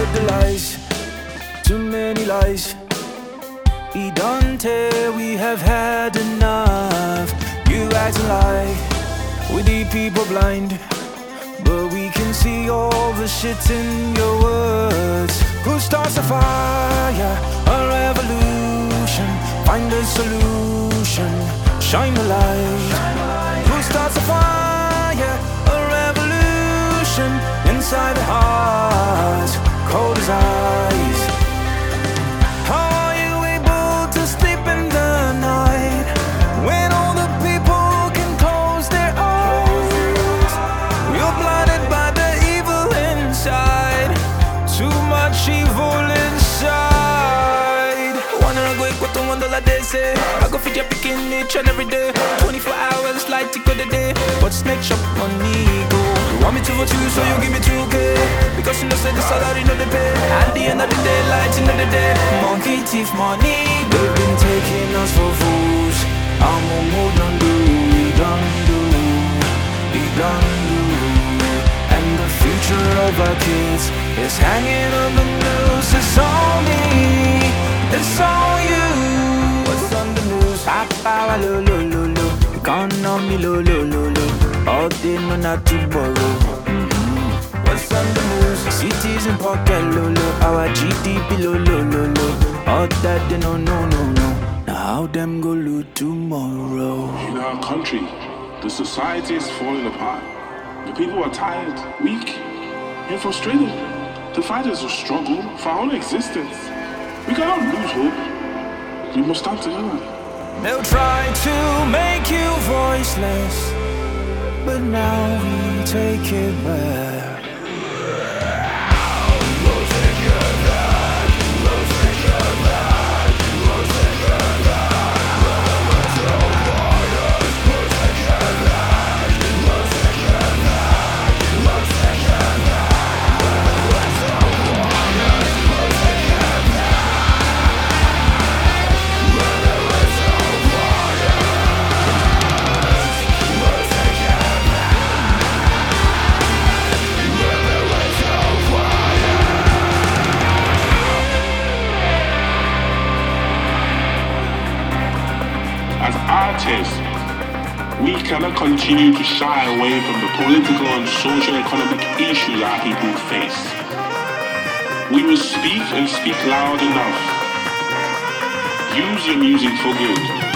heard the lies, too many lies. We don't tell, we have had enough. You acting like we the people blind, but we can see all the shit in your words. Who starts a fire, a revolution? Find a solution, shine the light. Who starts a fire, a revolution? Inside the heart, cold as ice. How are you able to sleep in the night when all the people can close their eyes? You're blinded by the evil inside, too much evil inside. Wanna go with the wonder like they say. I go feed your picking each and every day. 24 hours like tick of the day. What's next up on ego? You want me to vote you, so you give me 2K. Because you know say the salary no they pay. At the end of the day, light in the day. Monkey thief money, they've been taking us for fools. I'm on mode on do, we done do, we done do. And the future of our kids is hanging on the news. It's on me, it's on you. What's on the news? Papa, lo lo lo lo. Economy, lo lo lo lo. All day, no not to borrow. What's on the news? Cities in pocket, lo lo. Our GDP, lo lo lo lo. All that they no no no no. Now how them go loot tomorrow? In our country, the society is falling apart. The people are tired, weak, and frustrated. The fight is a struggle for our own existence. We cannot lose hope. We must stand together. They'll try to make you voiceless, but now we take it back. As artists, we cannot continue to shy away from the political and socio-economic issues our people face. We must speak and speak loud enough. Use your music for good.